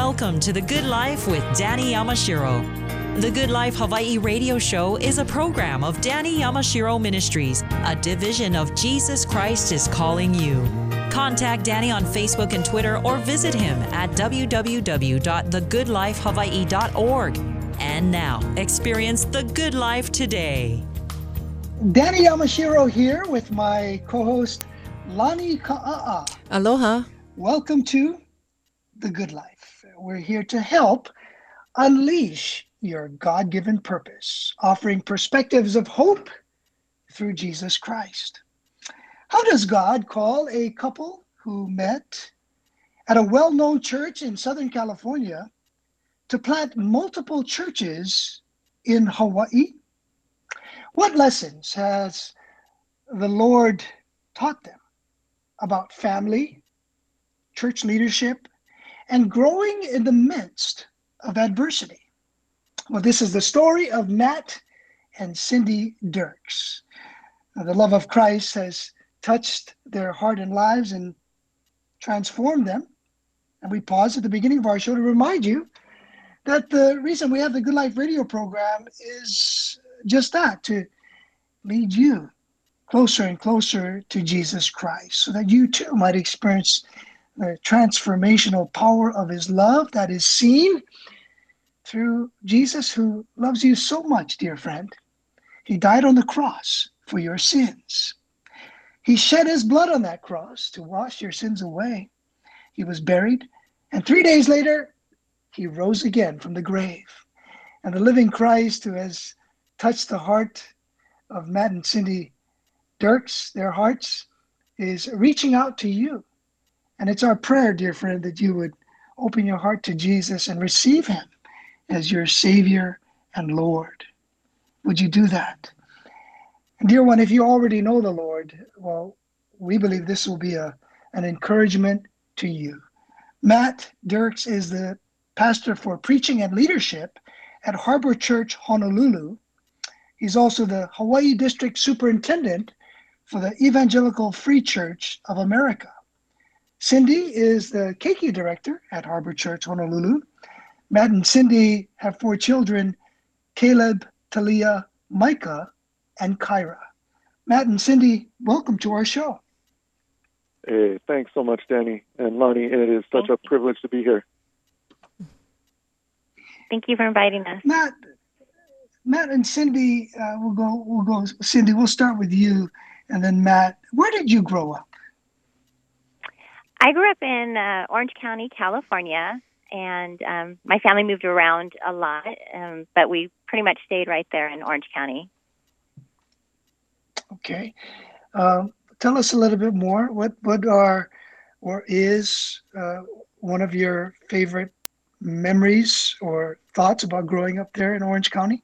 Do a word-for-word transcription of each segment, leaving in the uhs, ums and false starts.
Welcome to The Good Life with Danny Yamashiro. The Good Life Hawaii radio show is a program of Danny Yamashiro Ministries, a division of Jesus Christ is Calling You. Contact Danny on Facebook and Twitter or visit him at w w w dot the good life hawaii dot org. And now, experience the good life today. Danny Yamashiro here with my co-host, Lani Ka'a'a. Aloha. Welcome to The Good Life. We're here to help unleash your God-given purpose, offering perspectives of hope through Jesus Christ. How does God call a couple who met at a well-known church in Southern California to plant multiple churches in Hawaii? What lessons has the Lord taught them about family, church leadership, and growing in the midst of adversity? Well, this is the story of Matt and Cindy Dirks. Now, the love of Christ has touched their heart and lives and transformed them. And we pause at the beginning of our show to remind you that the reason we have the Good Life radio program is just that, to lead you closer and closer to Jesus Christ, so that you too might experience the transformational power of his love that is seen through Jesus, who loves you so much, dear friend. He died on the cross for your sins. He shed his blood on that cross to wash your sins away. He was buried, and three days later, he rose again from the grave. And the living Christ, who has touched the heart of Matt and Cindy Dirks, their hearts, is reaching out to you. And it's our prayer, dear friend, that you would open your heart to Jesus and receive him as your Savior and Lord. Would you do that? And dear one, if you already know the Lord, well, we believe this will be a, an encouragement to you. Matt Dirks is the pastor for preaching and leadership at Harbor Church, Honolulu. He's also the Hawaii District Superintendent for the Evangelical Free Church of America. Cindy is the Keiki Director at Harbor Church, Honolulu. Matt and Cindy have four children, Caleb, Talia, Micah, and Kyra. Matt and Cindy, welcome to our show. Hey, thanks so much, Danny and Lonnie. It is such Thank a you. privilege to be here. Thank you for inviting us. Matt, Matt and Cindy, uh, we'll go. We'll go. Cindy, we'll start with you, and then Matt. Where did you grow up? I grew up in uh, Orange County, California, and um, my family moved around a lot, um, but we pretty much stayed right there in Orange County. Okay. Um, tell us a little bit more. What what are or is uh, one of your favorite memories or thoughts about growing up there in Orange County?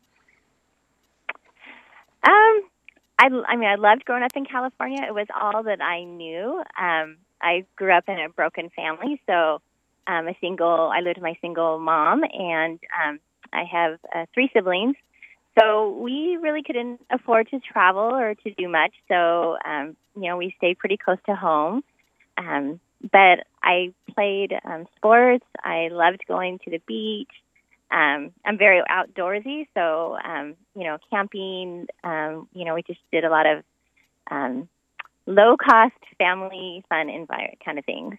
Um, I, I mean, I loved growing up in California. It was all that I knew. Um, I grew up in a broken family, so um, a single. I lived with my single mom, and um, I have uh, three siblings. So we really couldn't afford to travel or to do much. So um, you know, we stayed pretty close to home. Um, but I played um, sports. I loved going to the beach. Um, I'm very outdoorsy, so um, you know, camping. Um, you know, we just did a lot of um, low-cost family fun environment kind of things.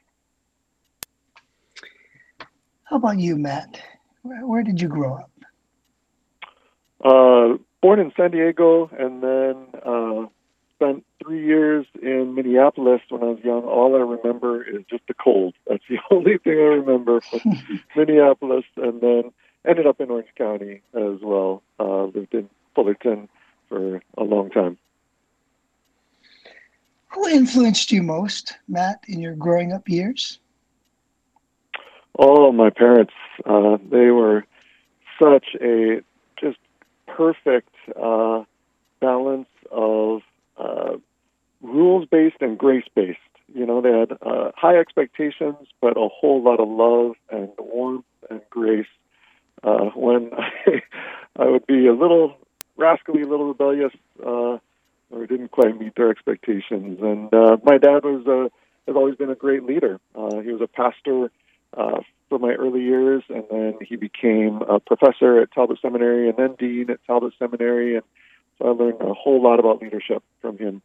How about you, Matt? Where, where did you grow up? Uh, born in San Diego, and then uh, spent three years in Minneapolis when I was young. All I remember is just the cold. That's the only thing I remember from Minneapolis, and then ended up in Orange County as well. Uh, lived in Fullerton for a long time. Who influenced you most, Matt, in your growing up years? Oh, my parents. Uh, they were such a just perfect uh, balance of uh, rules-based and grace-based. You know, they had uh, high expectations, but a whole lot of love and warmth and grace. Uh, when I, I would be a little rascally, a little rebellious, uh, or didn't quite meet their expectations. And uh, my dad was uh, has always been a great leader. Uh, he was a pastor uh, for my early years, and then he became a professor at Talbot Seminary and then dean at Talbot Seminary, and so I learned a whole lot about leadership from him.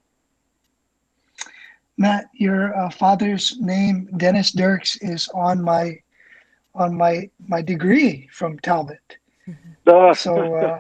Matt, your uh, father's name, Dennis Dirks, is on my on my my degree from Talbot. Ah. So uh,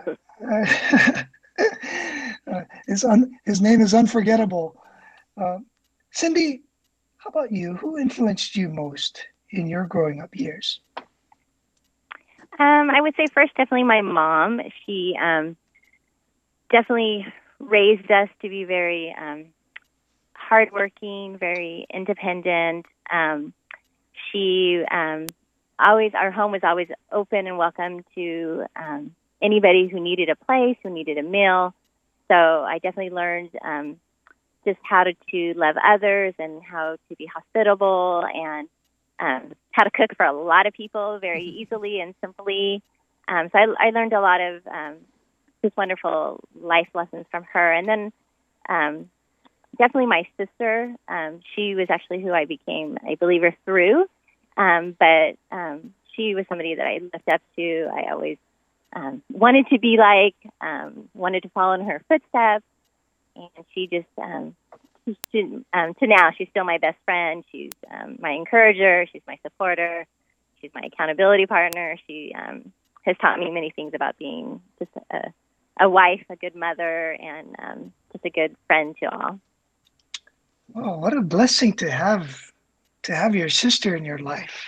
uh, his un, his name is unforgettable. Uh, Cindy, how about you? Who influenced you most in your growing up years? Um, I would say first, definitely my mom. She um, definitely raised us to be very um, hardworking, very independent. Um, she um, always, our home was always open and welcome to um, anybody who needed a place, who needed a meal. So I definitely learned um, just how to, to love others and how to be hospitable and um, how to cook for a lot of people very easily and simply. Um, so I, I learned a lot of um, just wonderful life lessons from her. And then um, definitely my sister. Um, she was actually who I became a believer through. Um, but um, she was somebody that I looked up to. I always um, wanted to be like, um, wanted to follow in her footsteps. And she just, um, she, um, to now, she's still my best friend. She's um, my encourager. She's my supporter. She's my accountability partner. She um, has taught me many things about being just a, a wife, a good mother, and um, just a good friend to all. Oh, what a blessing to have to have your sister in your life.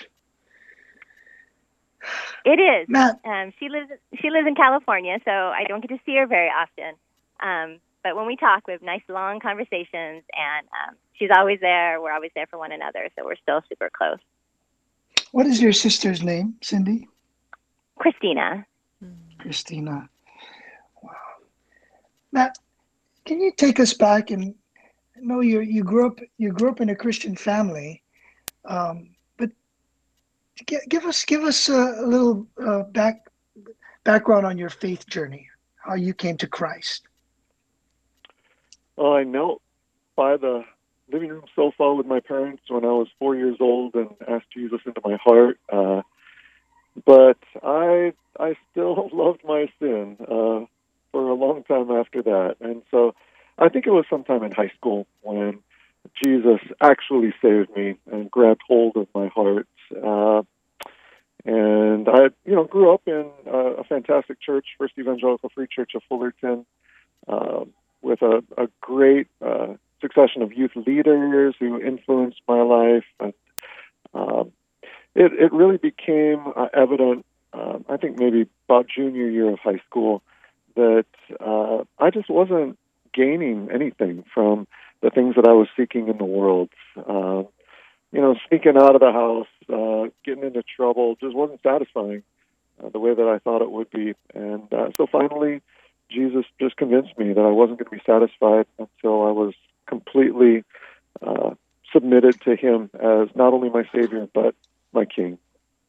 It is. Matt. Um, she lives she lives in California, so I don't get to see her very often. Um, but when we talk, we have nice long conversations, and um, she's always there. We're always there for one another, so we're still super close. What is your sister's name, Cindy? Christina. Christina. Wow. Matt, can you take us back and I know you you grew up you grew up in a Christian family, um, but give, give us give us a, a little uh, back background on your faith journey, how you came to Christ. Well, I knelt by the living room sofa with my parents when I was four years old and asked Jesus into my heart. Uh, but I I still loved my sin uh, for a long time after that, and so I think it was sometime in high school when Jesus actually saved me and grabbed hold of my heart. Uh, and I, you know, grew up in uh, a fantastic church, First Evangelical Free Church of Fullerton, uh, with a, a great uh, succession of youth leaders who influenced my life. And uh, it, it really became uh, evident, uh, I think maybe about junior year of high school, that uh, I just wasn't gaining anything from the things that I was seeking in the world. Uh, you know, sneaking out of the house, uh, getting into trouble, just wasn't satisfying uh, the way that I thought it would be. And uh, so finally, Jesus just convinced me that I wasn't going to be satisfied until I was completely uh, submitted to Him as not only my Savior, but my King.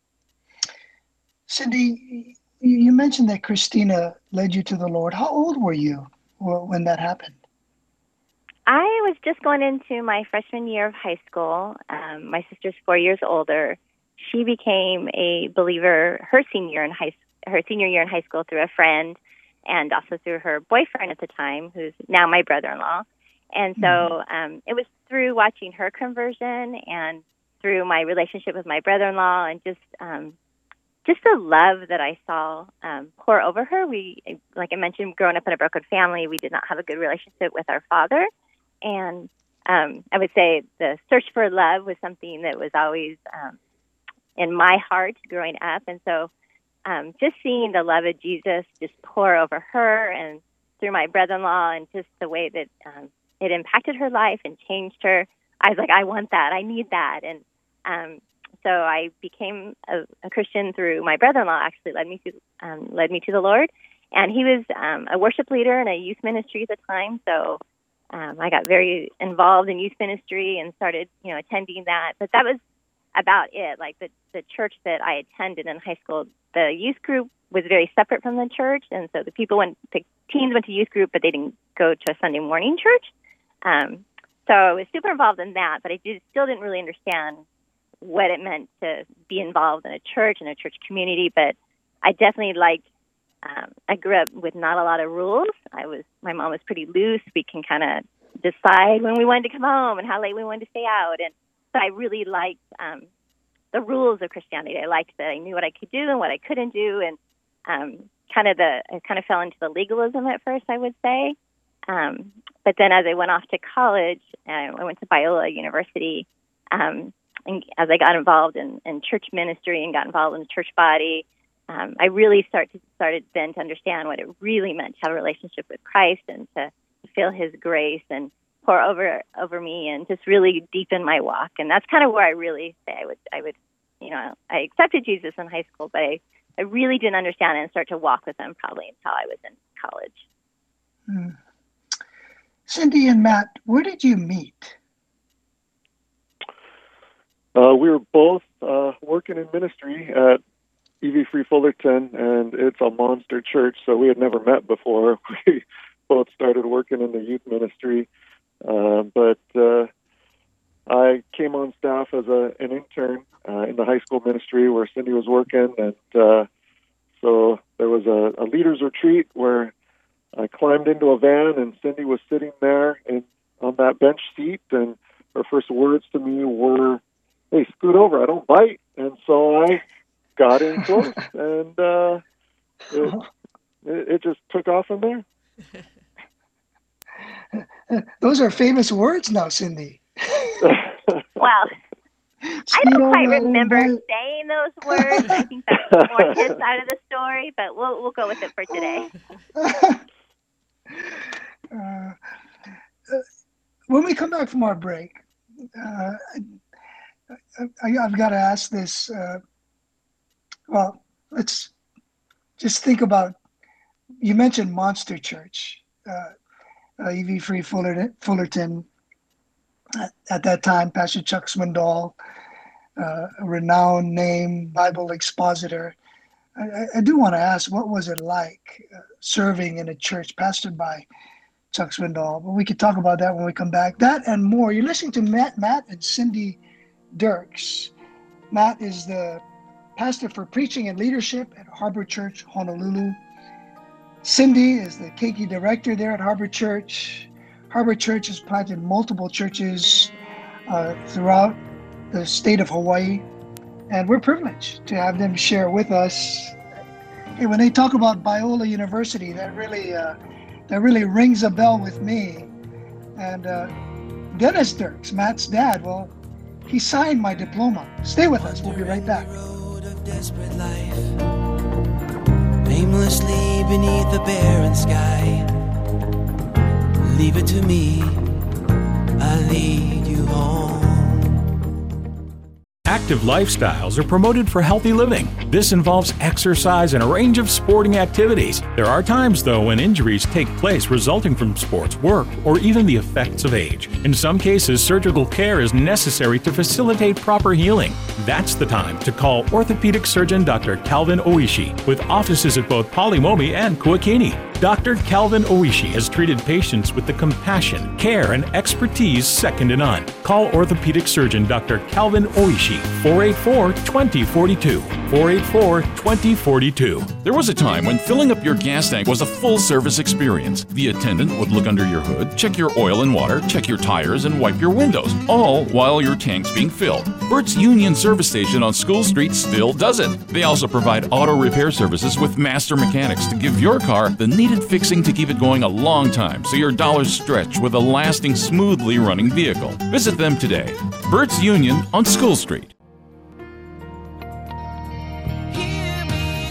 Cindy, you mentioned that Christina led you to the Lord. How old were you when that happened? I was just going into my freshman year of high school. Um, my sister's four years older. She became a believer her senior in high her senior year in high school through a friend, and also through her boyfriend at the time, who's now my brother-in-law. And so um, it was through watching her conversion and through my relationship with my brother-in-law and just um, just the love that I saw um, pour over her. We, like I mentioned, growing up in a broken family, we did not have a good relationship with our father. And um, I would say the search for love was something that was always um, in my heart growing up. And so um, just seeing the love of Jesus just pour over her and through my brother-in-law and just the way that um, it impacted her life and changed her, I was like, I want that. I need that. And um, so I became a, a Christian through my brother-in-law. Actually led me to um, led me to the Lord. And he was um, a worship leader in a youth ministry at the time. So Um, I got very involved in youth ministry and started, you know, attending that. But that was about it. Like the, the church that I attended in high school, the youth group was very separate from the church. And so the people went, the teens went to youth group, but they didn't go to a Sunday morning church. Um, so I was super involved in that, but I did, still didn't really understand what it meant to be involved in a church and a church community, but I definitely liked, um, I grew up with not a lot of rules. I was, my mom was pretty loose. We can kind of decide when we wanted to come home and how late we wanted to stay out. And so I really liked um, the rules of Christianity. I liked that I knew what I could do and what I couldn't do. And um, kind of the, I kind of fell into the legalism at first, I would say. Um, but then as I went off to college, uh, I went to Biola University. Um, and as I got involved in, in church ministry and got involved in the church body, um, I really start to, started then to understand what it really meant to have a relationship with Christ and to feel His grace and pour over over me and just really deepen my walk. And that's kind of where I really say I would, I would, you know, I accepted Jesus in high school, but I, I really didn't understand it and start to walk with Him probably until I was in college. Hmm. Cindy and Matt, where did you meet? Uh, we were both uh, working in ministry at E V Free Fullerton, and it's a monster church, so we had never met before. We both started working in the youth ministry, uh, but uh, I came on staff as a, an intern uh, in the high school ministry where Cindy was working, and uh, so there was a, a leaders retreat where I climbed into a van, and Cindy was sitting there in, on that bench seat, and her first words to me were, "Hey, scoot over, I don't bite." And so I got in close, and uh, it, it, it just took off from there. Those are famous words now, Cindy. Well, I don't quite remember saying those words. I think that's more his side of the story, but we'll we'll go with it for today. Uh, when we come back from our break, uh, I, I've got to ask this. Uh, well, let's just think about, you mentioned Monster Church, uh, uh, E V Free Fullerton, Fullerton. At, at that time, Pastor Chuck Swindoll, uh, a renowned name, Bible expositor. I, I do want to ask, what was it like uh, serving in a church pastored by Chuck Swindoll? But we could talk about that when we come back. That and more. You're listening to Matt, Matt and Cindy Dirks. Matt is the pastor for preaching and leadership at Harbor Church, Honolulu. Cindy is the Keiki director there at Harbor Church. Harbor Church has planted multiple churches uh, throughout the state of Hawaii. And we're privileged to have them share with us. Hey, when they talk about Biola University, that really uh, that really rings a bell with me. And uh, Dennis Dirks, Matt's dad, well, he signed my diploma. Stay with us. We'll be right back. Road of desperate life, aimlessly beneath the barren sky. Leave it to me, I'll lead you home. Active lifestyles are promoted for healthy living. This involves exercise and a range of sporting activities. There are times, though, when injuries take place resulting from sports, work, or even the effects of age. In some cases, surgical care is necessary to facilitate proper healing. That's the time to call orthopedic surgeon Doctor Calvin Oishi, with offices at both Palimomi and Kuakini. Doctor Calvin Oishi has treated patients with the compassion, care, and expertise second to none. Call orthopedic surgeon Doctor Calvin Oishi, four eight four, two zero four two, four eight four, two zero four two. There was a time when filling up your gas tank was a full-service experience. The attendant would look under your hood, check your oil and water, check your tires, and wipe your windows, all while your tank's being filled. Bert's Union Service Station on School Street still does it. They also provide auto repair services with master mechanics to give your car the needed fixing to keep it going a long time so your dollars stretch with a lasting, smoothly running vehicle. Visit them today. Bert's Union on School Street. Hear me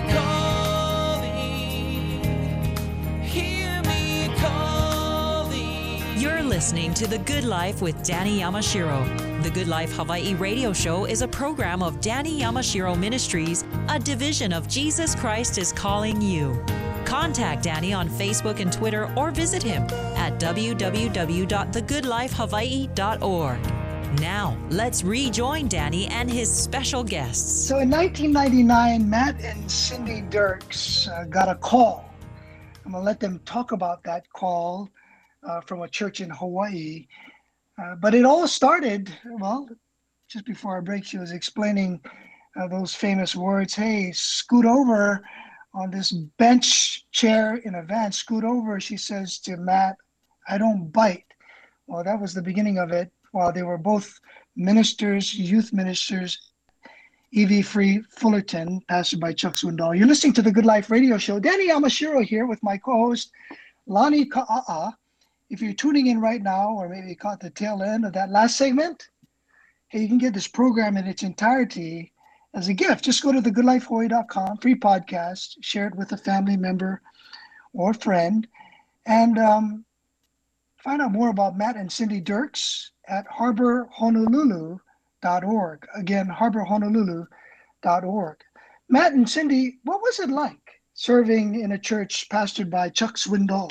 calling, hear me calling. You're listening to The Good Life with Danny Yamashiro. The Good Life Hawaii radio show is a program of Danny Yamashiro Ministries, a division of Jesus Christ is Calling You. Contact Danny on Facebook and Twitter or visit him at w w w dot the good life hawaii dot org. Now, let's rejoin Danny and his special guests. So in nineteen ninety-nine, Matt and Cindy Dirks uh, got a call. I'm going to let them talk about that call uh, from a church in Hawaii. Uh, but it all started, well, just before our break, she was explaining uh, those famous words, hey, scoot over on this bench chair in a van, scoot over, she says to Matt, I don't bite. Well, that was the beginning of it, while they were both ministers, youth ministers, E V Free Fullerton, pastored by Chuck Swindoll. You're listening to the Good Life Radio Show. Danny Yamashiro here with my co-host, Lonnie Ka'a'a. If you're tuning in right now, or maybe you caught the tail end of that last segment, hey, you can get this program in its entirety as a gift. Just go to the good life hawaii dot com, free podcast, share it with a family member or friend, and um, find out more about Matt and Cindy Dirks at harbor honolulu dot org. Again, harbor honolulu dot org. Matt and Cindy, what was it like serving in a church pastored by Chuck Swindoll?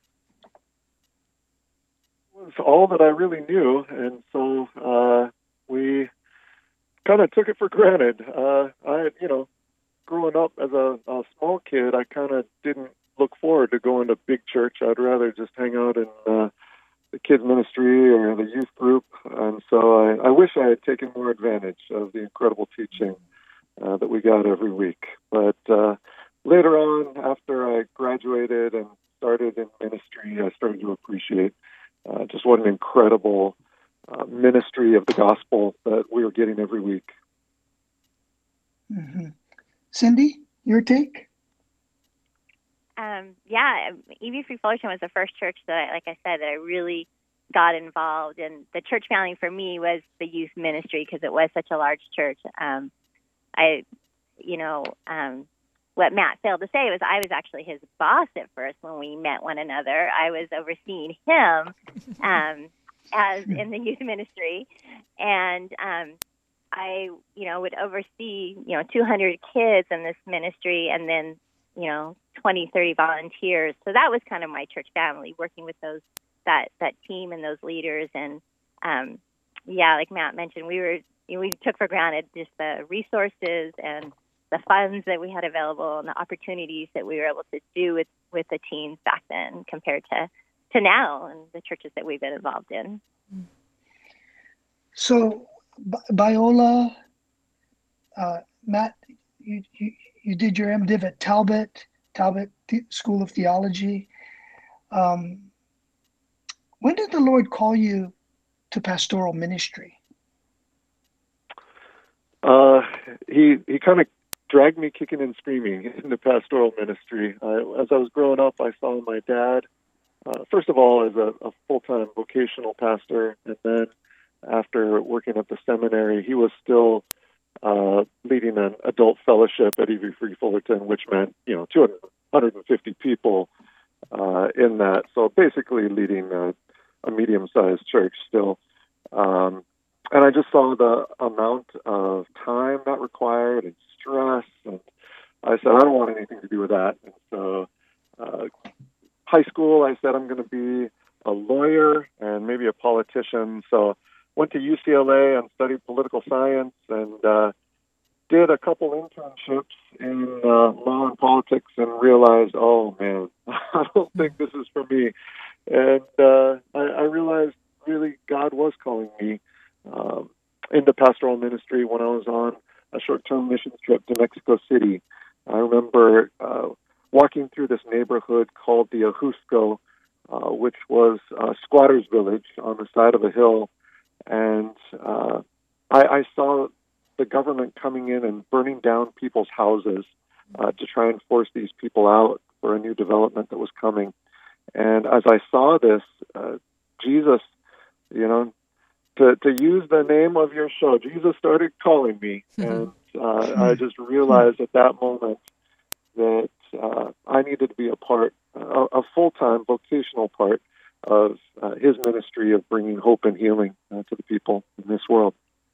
It was all that I really knew, and so uh, we kind of took it for granted. Uh, I, you know, growing up as a, a small kid, I kind of didn't look forward to going to big church. I'd rather just hang out in uh, the kids ministry or the youth group, and so I, I wish I had taken more advantage of the incredible teaching uh, that we got every week. But uh, later on, after I graduated and started in ministry, I started to appreciate uh, just what an incredible uh, ministry of the gospel that we were getting every week. Mm-hmm. Cindy, your take? Um, yeah, E V Free Fullerton was the first church that, I, like I said, that I really got involved in. The church family for me was the youth ministry because it was such a large church. Um, I, you know, um, what Matt failed to say was I was actually his boss at first when we met one another. I was overseeing him um, as in the youth ministry, and um, I, you know, would oversee, you know, two hundred kids in this ministry, and then, you know, twenty, thirty volunteers. So that was kind of my church family, working with those that that team and those leaders. And um, yeah, like Matt mentioned, we were you know, we took for granted just the resources and the funds that we had available and the opportunities that we were able to do with, with the teens back then compared to, to now and the churches that we've been involved in. So, Biola, uh, Matt, you, you you did your MDiv at Talbot, Talbot School of Theology. Um, when did the Lord call you to pastoral ministry? Uh, he he kind of dragged me kicking and screaming into pastoral ministry. I, as I was growing up, I saw my dad, uh, first of all, as a, a full-time vocational pastor, and then after working at the seminary, he was still uh, leading an adult fellowship at E V Free Fullerton, which meant, you know, two hundred fifty people uh, in that. So basically leading a, a medium-sized church still. Um, and I just saw the amount of time that required and stress, and I said, I don't want anything to do with that. And so uh, high school, I said, I'm going to be a lawyer and maybe a politician. So went to U C L A and studied political science, and uh, did a couple internships in uh, law and politics, and realized, oh man, I don't think this is for me. And uh, I, I realized really God was calling me um, into pastoral ministry when I was on a short-term mission trip to Mexico City. I remember uh, walking through this neighborhood called the Ajusco, uh, which was a squatter's village on the side of a hill. And uh, I, I saw the government coming in and burning down people's houses uh, to try and force these people out for a new development that was coming. And as I saw this, uh, Jesus, you know, to, to use the name of your show, Jesus started calling me. And uh, I just realized at that moment that uh, I needed to be a part, a, a full-time vocational part of uh, his ministry of bringing hope and healing uh, to the people in this world.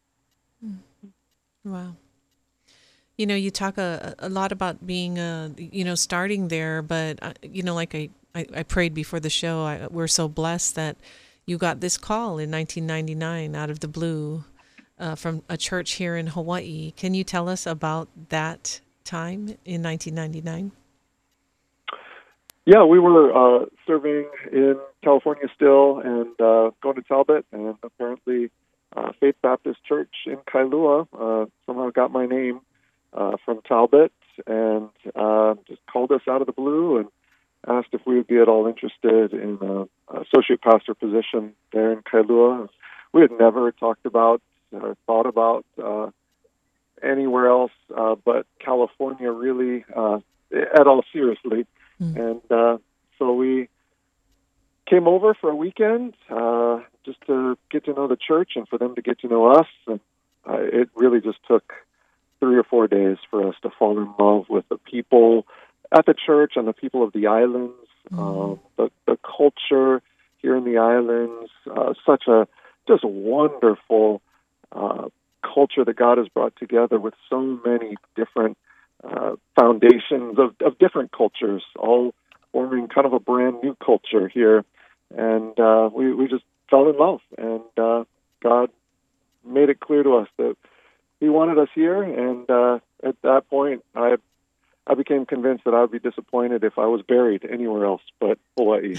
Wow. You know, you talk a, a lot about being, uh, you know, starting there, but, uh, you know, like I, I, I prayed before the show, I, we're so blessed that you got this call in nineteen ninety-nine out of the blue uh, from a church here in Hawaii. Can you tell us about that time in nineteen ninety-nine? Yeah, we were uh, serving in California still and uh, going to Talbot, and apparently uh, Faith Baptist Church in Kailua uh, somehow got my name uh, from Talbot and uh, just called us out of the blue and asked if we would be at all interested in an associate pastor position there in Kailua. We had never talked about or thought about uh, anywhere else uh, but California really uh, at all seriously. Mm. And uh, so we came over for a weekend uh, just to get to know the church and for them to get to know us. And uh, it really just took three or four days for us to fall in love with the people at the church and the people of the islands, mm. uh, the, the culture here in the islands, uh, such a just wonderful uh, culture that God has brought together with so many different uh, foundations of, of different cultures, all forming kind of a brand new culture here. And uh, we, we just fell in love, and uh, God made it clear to us that He wanted us here, and uh, at that point, I I became convinced that I would be disappointed if I was buried anywhere else but Hawaii.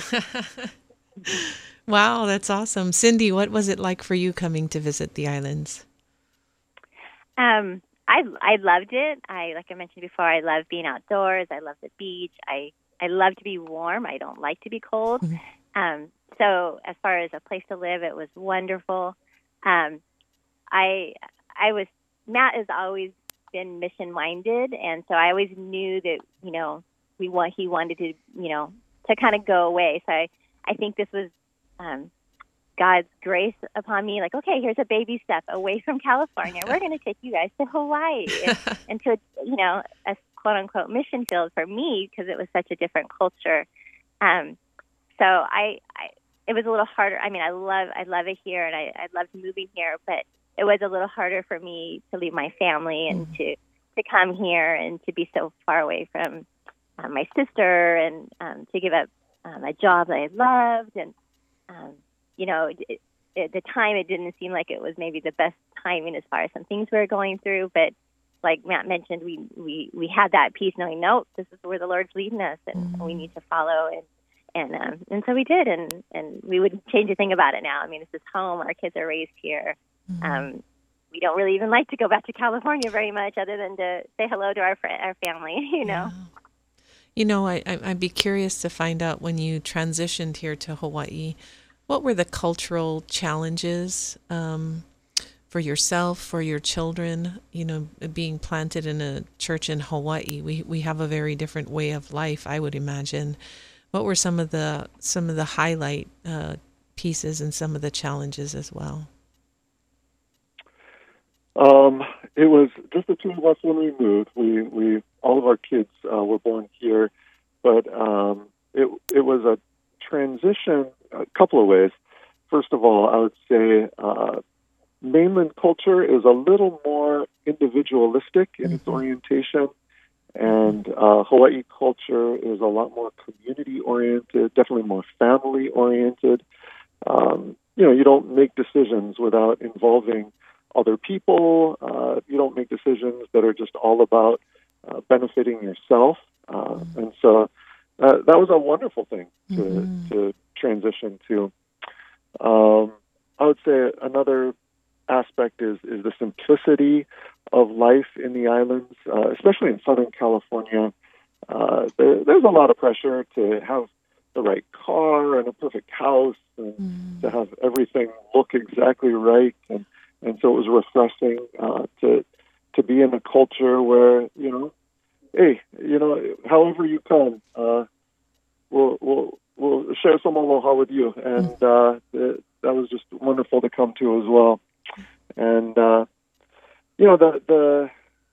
Wow, that's awesome. Cindy, what was it like for you coming to visit the islands? Um, I I loved it. I like I mentioned before, I love being outdoors. I love the beach. I, I love to be warm. I don't like to be cold. Um, so as far as a place to live, it was wonderful. Um, I I was Matt has always been mission minded, and so I always knew that you know we want he wanted to you know to kind of go away. So I I think this was um, God's grace upon me. Like, okay, here's a baby step away from California. We're going to take you guys to Hawaii and, and to you know a quote unquote mission field for me because it was such a different culture. Um, so I, I it was a little harder. I mean, I love I love it here, and I I loved moving here, but it was a little harder for me to leave my family and mm. to, to come here and to be so far away from um, my sister and um, to give up um, a job that I loved. And, um, you know, it, at the time it didn't seem like it was maybe the best timing as far as some things we were going through. But like Matt mentioned, we, we, we had that peace knowing, no, this is where the Lord's leading us and mm. we need to follow. And and um, and so we did. And, and we wouldn't change a thing about it now. I mean, this is home. Our kids are raised here. Mm-hmm. Um, we don't really even like to go back to California very much, other than to say hello to our friend, our family. You know. Yeah. You know, I, I I'd be curious to find out when you transitioned here to Hawaii, what were the cultural challenges um, for yourself, for your children? You know, being planted in a church in Hawaii, we we have a very different way of life, I would imagine. What were some of the some of the highlight uh, pieces and some of the challenges as well? Um, it was just the two of us when we moved. We, we all of our kids uh, were born here, but um, it it was a transition a couple of ways. First of all, I would say uh, mainland culture is a little more individualistic in mm-hmm. its orientation, and uh, Hawaii culture is a lot more community-oriented, definitely more family-oriented. Um, you know, you don't make decisions without involving other people. Uh, you don't make decisions that are just all about uh, benefiting yourself. Uh, mm-hmm. And so uh, that was a wonderful thing to, mm-hmm. to transition to. Um, I would say another aspect is, is the simplicity of life in the islands, uh, especially in Southern California. Uh, there, there's a lot of pressure to have the right car and a perfect house and mm-hmm. to have everything look exactly right. And And so it was refreshing uh, to to be in a culture where, you know, hey, you know, however you come, uh, we'll we'll we'll share some aloha with you, and uh, it, that was just wonderful to come to as well. And uh, you know, the the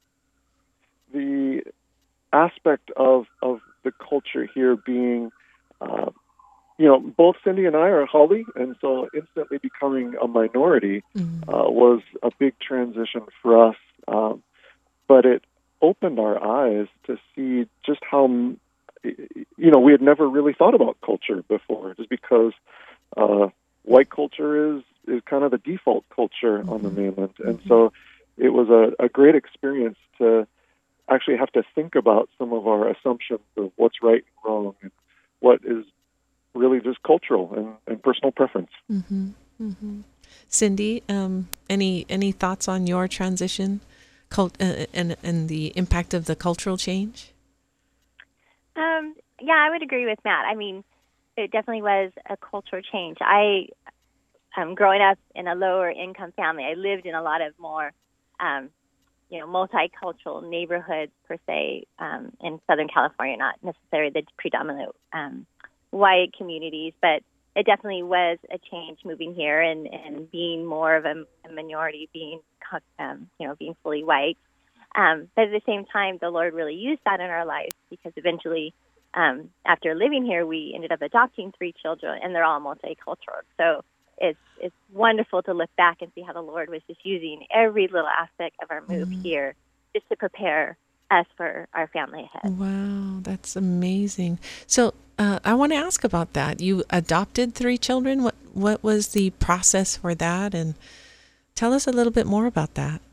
the aspect of of the culture here being. Uh, You know, both Cindy and I are Hali, and so instantly becoming a minority mm-hmm. uh, was a big transition for us. Um, but it opened our eyes to see just how, you know, we had never really thought about culture before, just because uh, white culture is, is kind of the default culture mm-hmm. on the mainland. And mm-hmm. so it was a, a great experience to actually have to think about some of our assumptions of what's right and wrong and what is really just cultural and, and personal preference. Mm-hmm. Mm-hmm. Cindy, um, any any thoughts on your transition, cult, uh, and and the impact of the cultural change? Um, yeah, I would agree with Matt. I mean, it definitely was a cultural change. I, um, growing up in a lower income family, I lived in a lot of more, um, you know, multicultural neighborhoods per se um, in Southern California, not necessarily the predominant um, white communities, but it definitely was a change moving here and, and being more of a, a minority, being, um, you know, being fully white. Um, but at the same time, the Lord really used that in our lives because eventually, um, after living here, we ended up adopting three children, and they're all multicultural. So it's it's wonderful to look back and see how the Lord was just using every little aspect of our move mm-hmm. here just to prepare us for our family ahead. Wow, that's amazing. So uh, I want to ask about that. You adopted three children. What what was the process for that? And tell us a little bit more about that.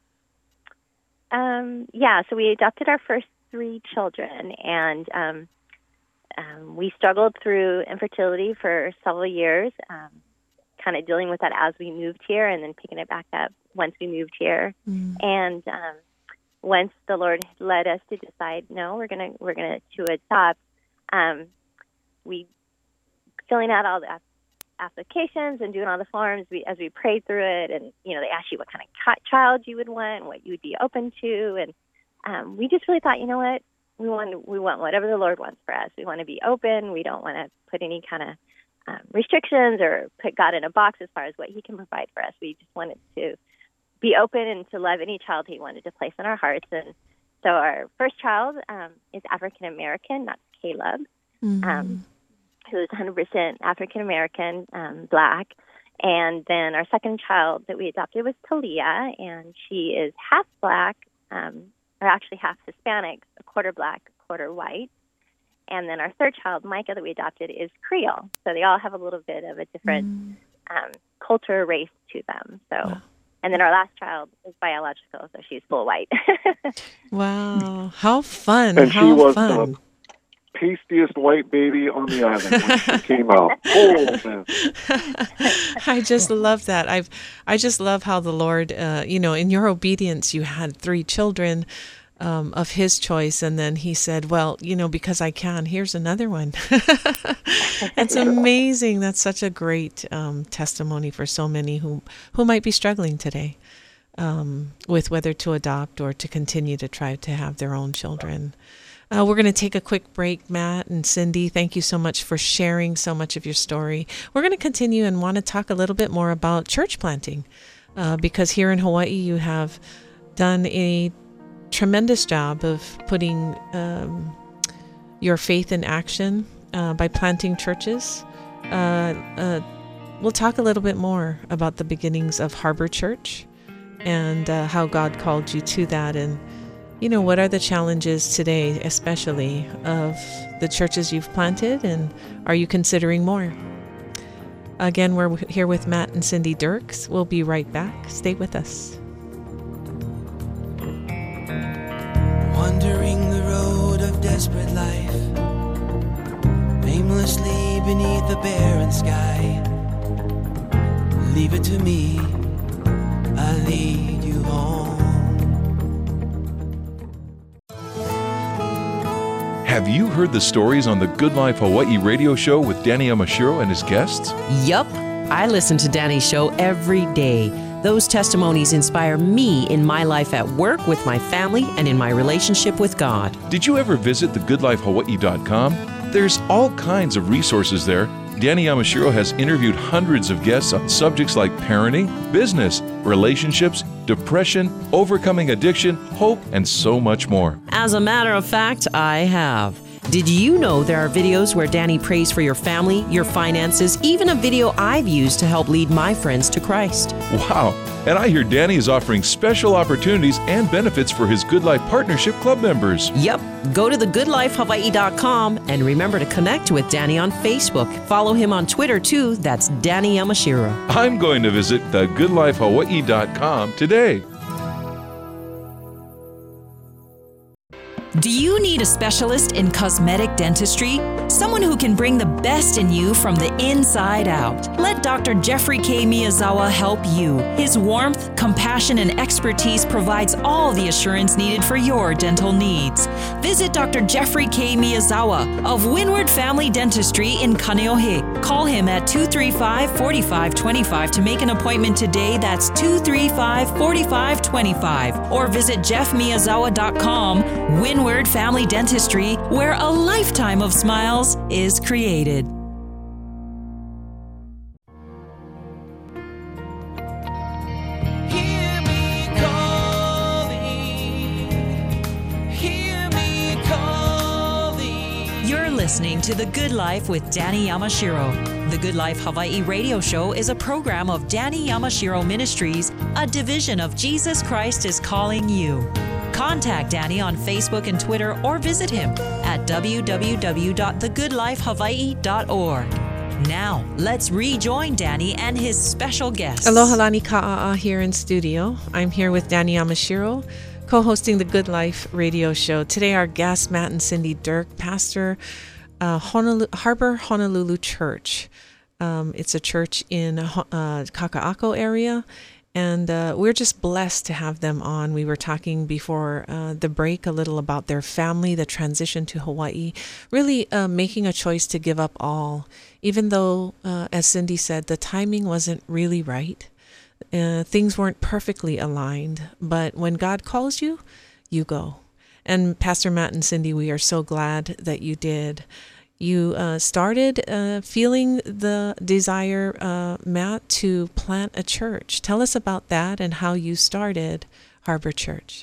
Um, yeah, so we adopted our first three children, and um, um, we struggled through infertility for several years, um, kind of dealing with that as we moved here and then picking it back up once we moved here. Mm. And um, once the Lord led us to decide, no, we're gonna we're gonna to adopt, um, we filling out all the applications and doing all the forms. We as we prayed through it, and you know, they asked you what kind of child you would want, what you would be open to, and um, we just really thought, you know what, we want we want whatever the Lord wants for us. We want to be open. We don't want to put any kind of um, restrictions or put God in a box as far as what He can provide for us. We just wanted to be open and to love any child He wanted to place in our hearts. And so our first child um, is African American, that's Caleb, mm-hmm. um, who is one hundred percent African American, um, Black. And then our second child that we adopted was Talia, and she is half Black, um, or actually half Hispanic, a quarter Black, a quarter white. And then our third child, Micah, that we adopted is Creole. So they all have a little bit of a different mm. um, culture, race to them. So. Wow. And then our last child is biological, so she's full white. Wow. How fun. And How she was fun. the pastiest white baby on the island when she came out. Oh, I just love that. I've, I just love how the Lord, uh, you know, in your obedience, you had three children um, of His choice. And then He said, well, you know, because I can, here's another one. It's amazing. That's such a great um, testimony for so many who, who might be struggling today um, with whether to adopt or to continue to try to have their own children. Uh, we're going to take a quick break, Matt and Cindy. Thank you so much for sharing so much of your story. We're going to continue and want to talk a little bit more about church planting uh, because here in Hawaii you have done a tremendous job of putting um, your faith in action uh, by planting churches. Uh, uh, we'll talk a little bit more about the beginnings of Harbor Church and uh, how God called you to that, and you know, what are the challenges today, especially of the churches you've planted, and are you considering more? Again, we're here with Matt and Cindy Dirks. We'll be right back. Stay with us. Wandering the road of desperate life, aimlessly beneath the barren sky. Leave it to me, I'll lead you home. Have you heard the stories on the Good Life Hawaii radio show with Danny Yamashiro and his guests? Yup. I listen to Danny's show every day. Those testimonies inspire me in my life at work, with my family, and in my relationship with God. Did you ever visit the good life hawaii dot com? There's all kinds of resources there. Danny Yamashiro has interviewed hundreds of guests on subjects like parenting, business, relationships, depression, overcoming addiction, hope, and so much more. As a matter of fact, I have. Did you know there are videos where Danny prays for your family, your finances, even a video I've used to help lead my friends to Christ? Wow. And I hear Danny is offering special opportunities and benefits for his Good Life Partnership Club members. Yep. Go to the good life hawaii dot com and remember to connect with Danny on Facebook. Follow him on Twitter too. That's Danny Yamashiro. I'm going to visit the good life hawaii dot com today. Do you need a specialist in cosmetic dentistry? Someone who can bring the best in you from the inside out. Let Doctor Jeffrey K. Miyazawa help you. His warmth, compassion, and expertise provides all the assurance needed for your dental needs. Visit Doctor Jeffrey K. Miyazawa of Windward Family Dentistry in Kaneohe. Call him at two three five, four five two five to make an appointment today. That's two three five, four five two five. Or visit jeff miyazawa dot com. Windward Family Dentistry, where a lifetime of smiles is created. Hear me calling, hear me calling. You're listening to The Good Life with Danny Yamashiro. The Good Life Hawaii radio show is a program of Danny Yamashiro Ministries, a division of Jesus Christ is Calling You. Contact Danny on Facebook and Twitter or visit him at w w w dot the good life hawaii dot org. Now, let's rejoin Danny and his special guests. Aloha lani ka'a here in studio. I'm here with Danny Yamashiro, co-hosting the Good Life radio show. Today, our guest, Matt and Cindy Dirk, pastor, uh, Honolulu, Harbor Honolulu Church. Um, it's a church in uh, Kaka'ako area. And uh, we're just blessed to have them on. We were talking before uh, the break a little about their family, the transition to Hawaii, really uh, making a choice to give up all, even though, uh, as Cindy said, the timing wasn't really right. Uh, things weren't perfectly aligned. But when God calls you, you go. And Pastor Matt and Cindy, we are so glad that you did. You uh, started uh, feeling the desire, uh, Matt, to plant a church. Tell us about that and how you started Harbor Church.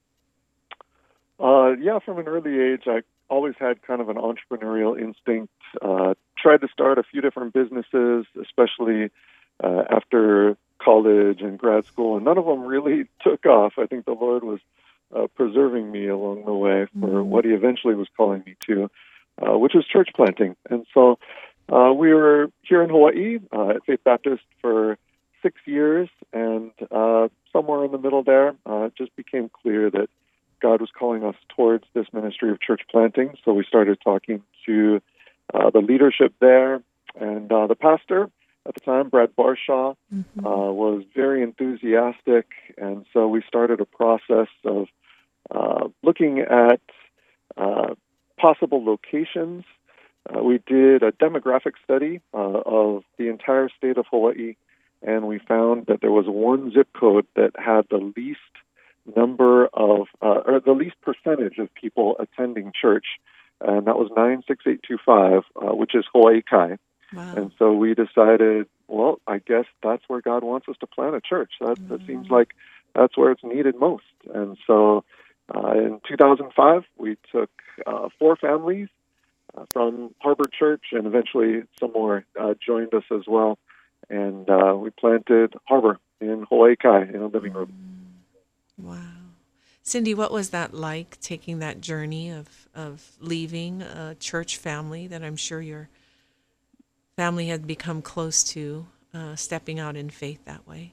Uh, yeah, from an early age, I always had kind of an entrepreneurial instinct. Uh, tried to start a few different businesses, especially uh, after college and grad school, and none of them really took off. I think the Lord was uh, preserving me along the way for mm-hmm. what he eventually was calling me to. Uh, which was church planting. And so uh, we were here in Hawaii uh, at Faith Baptist for six years, and uh, somewhere in the middle there, uh, it just became clear that God was calling us towards this ministry of church planting. So we started talking to uh, the leadership there, and uh, the pastor at the time, Brad Barshaw, mm-hmm. uh, was very enthusiastic, and so we started a process of uh, looking at uh, possible locations. Uh, we did a demographic study uh, of the entire state of Hawaii, and we found that there was one zip code that had the least number of, uh, or the least percentage of people attending church, and that was nine six eight two five, uh, which is Hawaii Kai. Wow. And so we decided, well, I guess that's where God wants us to plant a church. That, mm. that seems like that's where it's needed most. And so uh, in two thousand five, we took Uh, four families uh, from Harbor Church, and eventually some more uh, joined us as well. And uh, we planted Harbor in Hawaii Kai in a living room. Wow. Cindy, what was that like, taking that journey of, of leaving a church family that I'm sure your family had become close to, uh, stepping out in faith that way?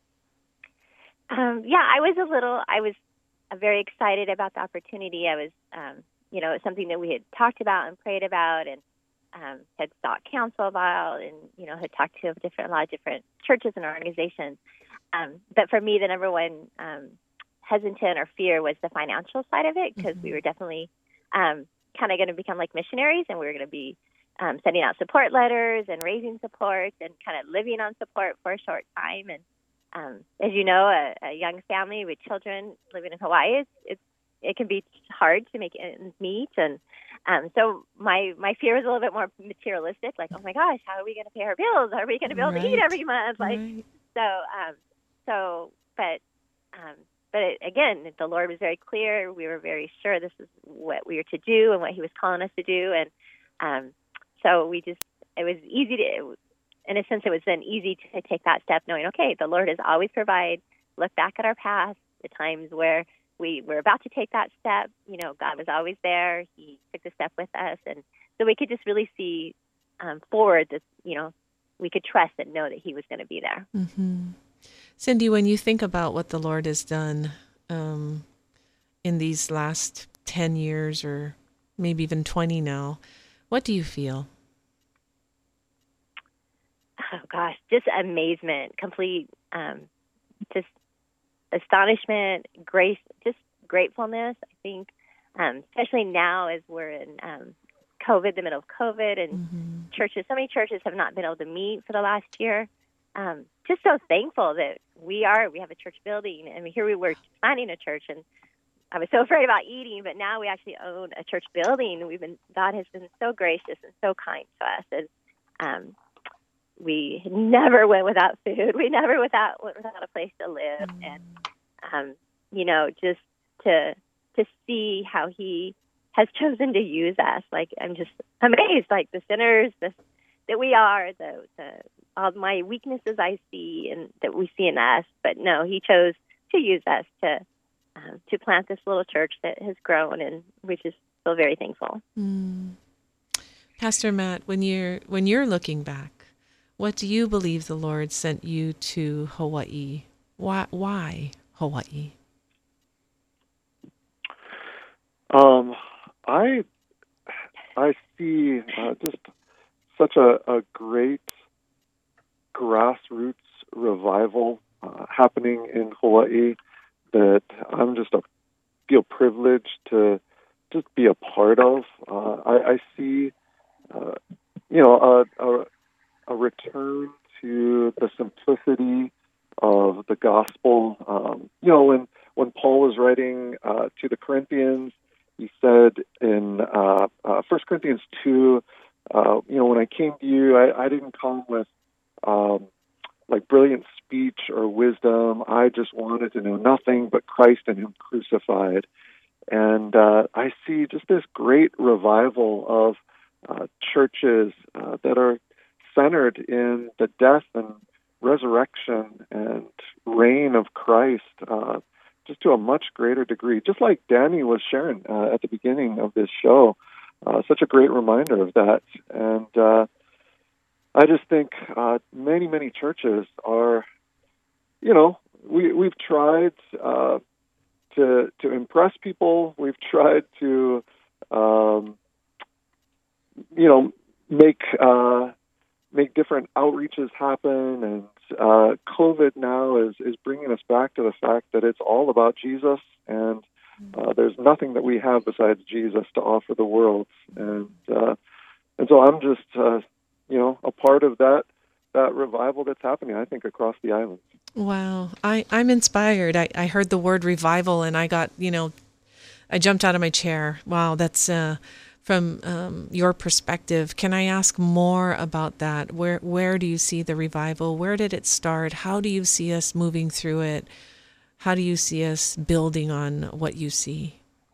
Um, yeah, I was a little, I was very excited about the opportunity. I was um, you know, it's something that we had talked about and prayed about and um, had sought counsel about and, you know, had talked to different, a lot of different churches and organizations. Um, but for me, the number one um, hesitant or fear was the financial side of it, because mm-hmm. we were definitely um, kind of going to become like missionaries, and we were going to be um, sending out support letters and raising support and kind of living on support for a short time. And um, as you know, a, a young family with children living in Hawaii, it's, it's it can be hard to make ends meet. And um, so my my fear was a little bit more materialistic, like, oh my gosh, how are we going to pay our bills? How are we going to be able right. to eat every month? Like, right. so, um, so, but, um, but it, again, the Lord was very clear. We were very sure this is what we were to do and what he was calling us to do. And um, so we just, it was easy to, in a sense, it was then easy to take that step, knowing, okay, the Lord has always provided. Look back at our past, the times where we were about to take that step. You know, God was always there. He took the step with us. And so we could just really see um, forward that, you know, we could trust and know that he was going to be there. Mm-hmm. Cindy, when you think about what the Lord has done um, in these last ten years or maybe even twenty now. What do you feel? Oh, gosh, just amazement, complete, um, just astonishment, grace, just gratefulness. I think, um, especially now as we're in um, COVID, the middle of COVID, and mm-hmm. churches, so many churches have not been able to meet for the last year. Um, just so thankful that we are, we have a church building, and here we were planning a church, and I was so afraid about eating, but now we actually own a church building. We've been, God has been so gracious and so kind to us, and um, we never went without food. We never without went without a place to live, mm. and um, you know, just to to see how He has chosen to use us. Like, I'm just amazed, like the sinners the, that we are, the, the all my weaknesses I see and that we see in us. But no, He chose to use us to um, to plant this little church that has grown, and we're just so very thankful. Mm. Pastor Matt, when you're when you're looking back, what do you believe the Lord sent you to Hawaii? Why, why Hawaii? Um, I I see uh, just such a, a great grassroots revival uh, happening in Hawaii that I'm just a, feel privileged to just be a part of. Uh, I, I see, uh, you know, a, a a return to the simplicity of the gospel. Um, you know, when, when Paul was writing uh, to the Corinthians, he said in uh, uh, First Corinthians two, uh, you know, when I came to you, I, I didn't come with um, like brilliant speech or wisdom. I just wanted to know nothing but Christ and Him crucified. And uh, I see just this great revival of uh, churches uh, that are centered in the death and resurrection and reign of Christ, uh, just to a much greater degree. Just like Danny was sharing uh, at the beginning of this show, uh, such a great reminder of that. And uh, I just think uh, many, many churches are, you know, we, we've tried uh, to to impress people. We've tried to, um, you know, make uh, make different outreaches happen, and uh, COVID now is, is bringing us back to the fact that it's all about Jesus, and uh, there's nothing that we have besides Jesus to offer the world, and uh, and so I'm just uh, you know a part of that that revival that's happening, I think, across the island. Wow, I I'm inspired. I, I heard the word revival, and I got you know, I jumped out of my chair. Wow, that's. Uh, From um, your perspective, can I ask more about that? Where where do you see the revival? Where did it start? How do you see us moving through it? How do you see us building on what you see?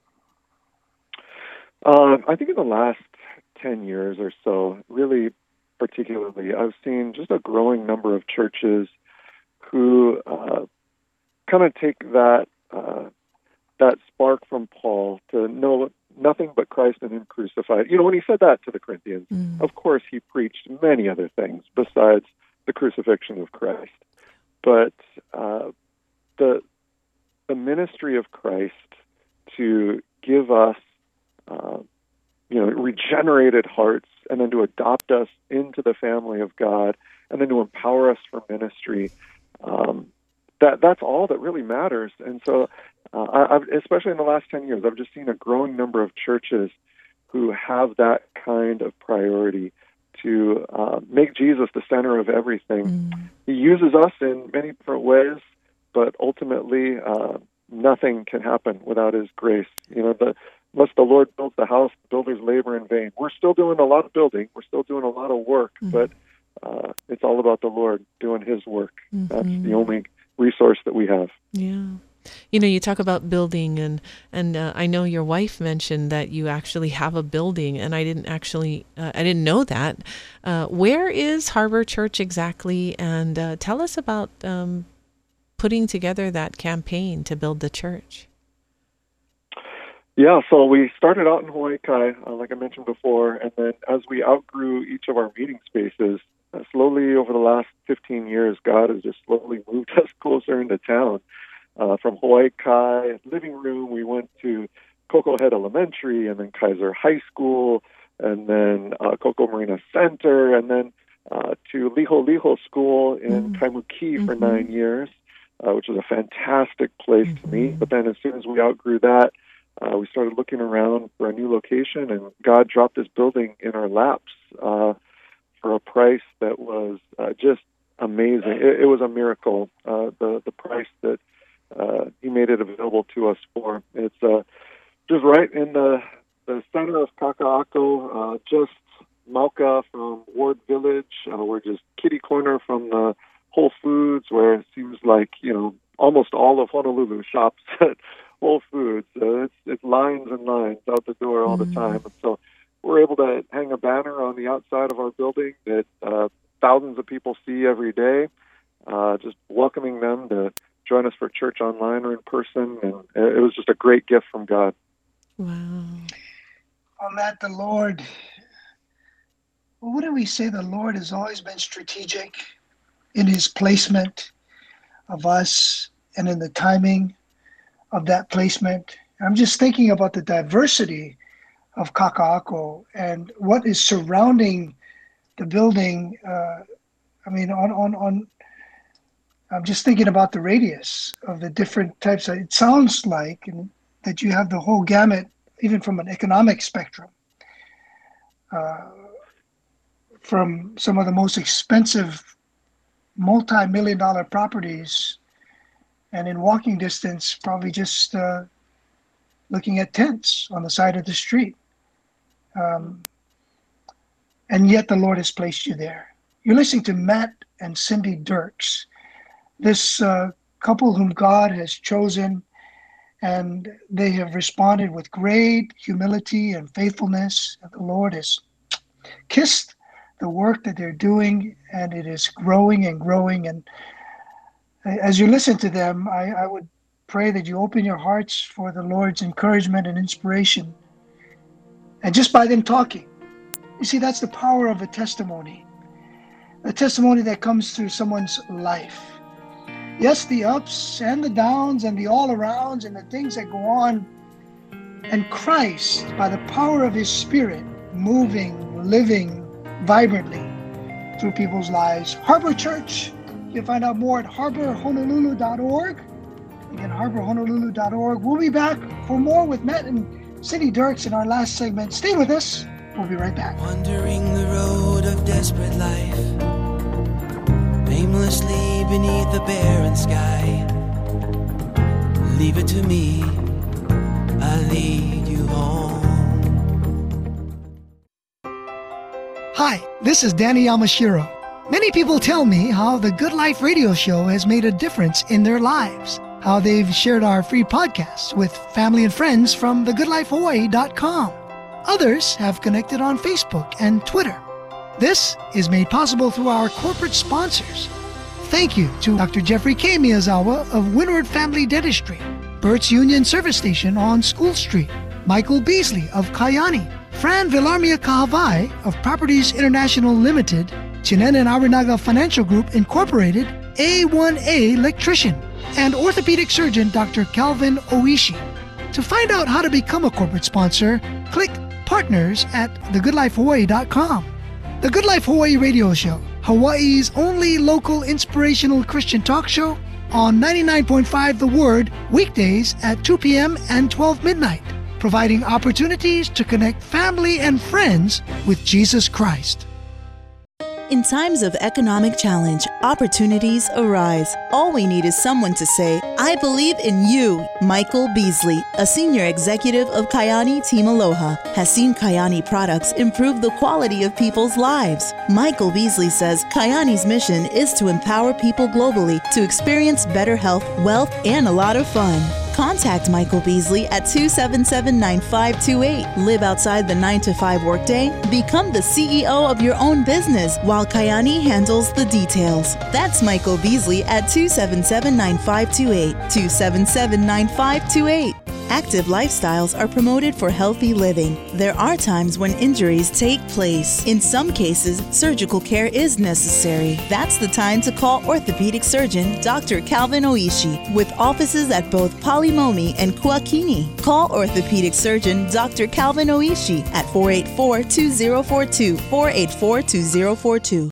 Uh, I think in the last ten years or so, really particularly, I've seen just a growing number of churches who uh, kind of take that uh, that spark from Paul to know nothing but Christ and Him crucified. You know, when he said that to the Corinthians, mm. of course he preached many other things besides the crucifixion of Christ. But uh, the the ministry of Christ to give us, uh, you know, regenerated hearts, and then to adopt us into the family of God, and then to empower us for ministry, um, that that's all that really matters. And so, uh, I, I've, especially in the last ten years, I've just seen a growing number of churches who have that kind of priority to uh, make Jesus the center of everything. Mm. He uses us in many different ways, but ultimately, uh, nothing can happen without His grace. You know, the, unless the Lord builds the house, the builders labor in vain. We're still doing a lot of building. We're still doing a lot of work, mm. but uh, it's all about the Lord doing His work. Mm-hmm. That's the only resource that we have. Yeah. You know, you talk about building, and and uh, I know your wife mentioned that you actually have a building, and I didn't actually, uh, I didn't know that. Uh, where is Harbor Church exactly? And uh, tell us about um, putting together that campaign to build the church. Yeah, so we started out in Hawaii Kai, uh, like I mentioned before, and then as we outgrew each of our meeting spaces, uh, slowly over the last fifteen years, God has just slowly moved us closer into town. Uh, from Hawaii Kai living room, we went to Cocoa Head Elementary, and then Kaiser High School, and then uh, Cocoa Marina Center, and then uh, to Liho Liho School in mm-hmm. Kaimuki mm-hmm. for nine years, uh, which was a fantastic place mm-hmm. to meet. But then as soon as we outgrew that, uh, we started looking around for a new location, and God dropped this building in our laps uh, for a price that was uh, just amazing. It, it was a miracle, uh, the, the price that uh, He made it available to us for. It's uh, just right in the, the center of Kaka'ako, uh, just Mauka from Ward Village. Uh, we're just kitty corner from the Whole Foods, where it seems like, you know, almost all of Honolulu shops at Whole Foods. Uh, it's, it's lines and lines out the door all mm-hmm. the time. And so we're able to hang a banner on the outside of our building that uh, thousands of people see every day, uh, just welcoming them to join us for church online or in person. And it was just a great gift from God. Wow. On that, the Lord, well, what do we say? The Lord has always been strategic in His placement of us and in the timing of that placement. I'm just thinking about the diversity of Kaka'ako and what is surrounding the building. Uh, I mean, on, on, on, I'm just thinking about the radius of the different types. Of, it sounds like and, that you have the whole gamut, even from an economic spectrum, uh, from some of the most expensive multi-million dollar properties, and in walking distance, probably just uh, looking at tents on the side of the street. Um, and yet the Lord has placed you there. You're listening to Matt and Cindy Dirks, this uh, couple whom God has chosen, and they have responded with great humility and faithfulness. And the Lord has kissed the work that they're doing, and it is growing and growing. And as you listen to them, I, I would pray that you open your hearts for the Lord's encouragement and inspiration. And just by them talking, you see, that's the power of a testimony, a testimony that comes through someone's life. Yes, the ups and the downs and the all-arounds and the things that go on, and Christ, by the power of His Spirit, moving, living vibrantly through people's lives. Harbor Church, you can find out more at harbor honolulu dot org. Again, harbor honolulu dot org. We'll be back for more with Matt and Cindy Dirks in our last segment. Stay with us. We'll be right back. Wandering the road of desperate life, aimlessly beneath the barren sky. Leave it to me, I'll lead you home. Hi, this is Danny Yamashiro. Many people tell me how the Good Life radio show has made a difference in their lives, how they've shared our free podcasts with family and friends from the good life hawaii dot com. Others have connected on Facebook and Twitter. This is made possible through our corporate sponsors. Thank you to Doctor Jeffrey K. Miyazawa of Windward Family Dentistry, Burt's Union Service Station on School Street, Michael Beasley of Kayani, Fran Villarmia Kahavai of Properties International Limited, Chinen and Arinaga Financial Group Incorporated, A one A Electrician, and orthopedic surgeon Doctor Calvin Oishi. To find out how to become a corporate sponsor, click Partners at the good life hawaii dot com. The Good Life Hawaii Radio Show, Hawaii's only local inspirational Christian talk show, on ninety-nine point five The Word, weekdays at two p.m. and twelve midnight, providing opportunities to connect family and friends with Jesus Christ. In times of economic challenge, opportunities arise. All we need is someone to say, I believe in you. Michael Beasley, a senior executive of Kayani Team Aloha, has seen Kayani products improve the quality of people's lives. Michael Beasley says Kayani's mission is to empower people globally to experience better health, wealth, and a lot of fun. Contact Michael Beasley at two seven seven, nine five two eight. Live outside the nine to five workday. Become the C E O of your own business while Kayani handles the details. That's Michael Beasley at two seven seven, nine five two eight. two seven seven, nine five two eight. Active lifestyles are promoted for healthy living. There are times when injuries take place. In some cases, surgical care is necessary. That's the time to call orthopedic surgeon Doctor Calvin Oishi with offices at both Polimomi and Kuakini. Call orthopedic surgeon Doctor Calvin Oishi at four eight four, two zero four two, four eight four, two zero four two.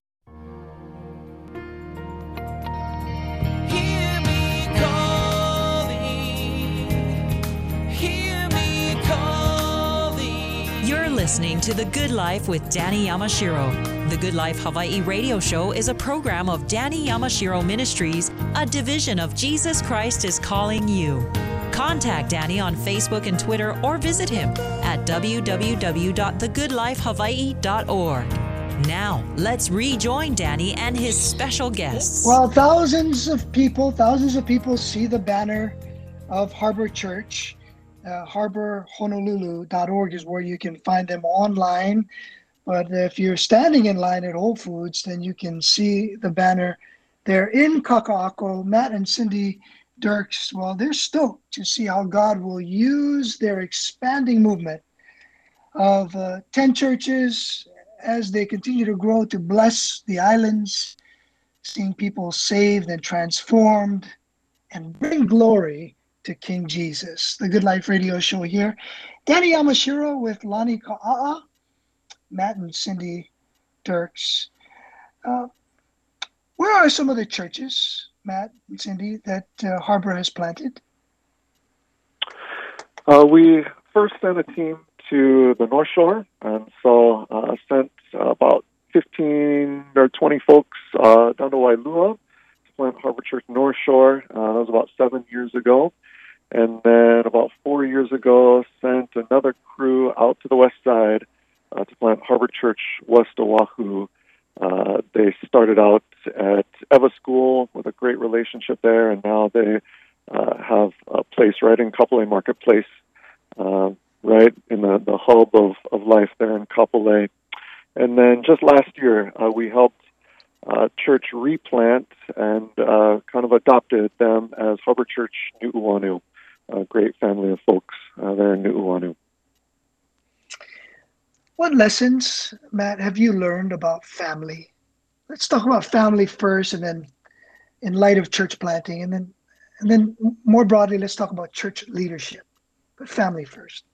Listening to The Good Life with Danny Yamashiro. The Good Life Hawaii radio show is a program of Danny Yamashiro Ministries, a division of Jesus Christ is Calling You. Contact Danny on Facebook and Twitter or visit him at w w w dot the good life hawaii dot org. Now, let's rejoin Danny and his special guests. Well, thousands of people, thousands of people see the banner of Harbor Church. Uh, harbor honolulu dot org is where you can find them online. But if you're standing in line at Whole Foods, then you can see the banner. They're in Kaka'ako. Matt and Cindy Dirks, well, they're stoked to see how God will use their expanding movement of uh, ten churches as they continue to grow to bless the islands, seeing people saved and transformed and bring glory to King Jesus. The Good Life radio show here. Danny Yamashiro with Lonnie Ka'a'a, Matt and Cindy Dirks. Uh, where are some of the churches, Matt and Cindy, that uh, Harbor has planted? Uh, we first sent a team to the North Shore, and so uh, sent uh, about fifteen or twenty folks uh, down to Wailua to plant Harbor Church North Shore. Uh, that was about seven years ago. And then about four years ago, sent another crew out to the west side uh, to plant Harbor Church West Oahu. Uh, they started out at Eva School with a great relationship there, and now they uh, have a place right in Kapolei Marketplace, uh, right in the, the hub of, of life there in Kapolei. And then just last year, uh, we helped uh, church replant and uh, kind of adopted them as Harbor Church Nu'uanu. A great family of folks uh, there in Nu'uanu. What lessons, Matt, have you learned about family? Let's talk about family first, and then in light of church planting, and then and then more broadly, let's talk about church leadership. But family first.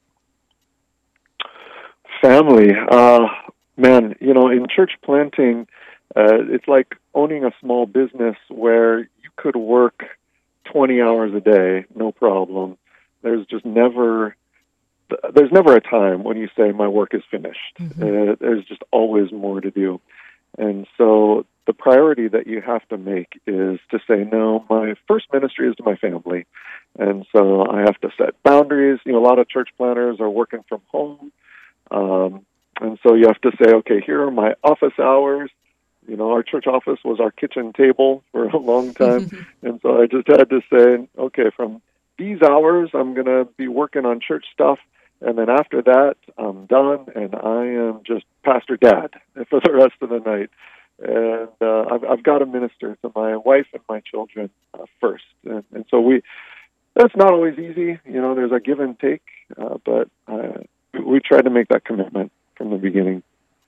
Family, uh, man, you know, in church planting, uh, it's like owning a small business where you could work twenty hours a day, no problem. There's just never, there's never a time when you say my work is finished. Mm-hmm. Uh, there's just always more to do. And so the priority that you have to make is to say, no, my first ministry is to my family. And so I have to set boundaries. You know, a lot of church planners are working from home. Um, and so you have to say, okay, here are my office hours. You know, our church office was our kitchen table for a long time. And so I just had to say, okay, from these hours, I'm going to be working on church stuff. And then after that, I'm done, and I am just Pastor Dad for the rest of the night. And uh, I've, I've got to minister to my wife and my children uh, first. And, and so we, that's not always easy. You know, there's a give and take, uh, but uh, we try to make that commitment from the beginning.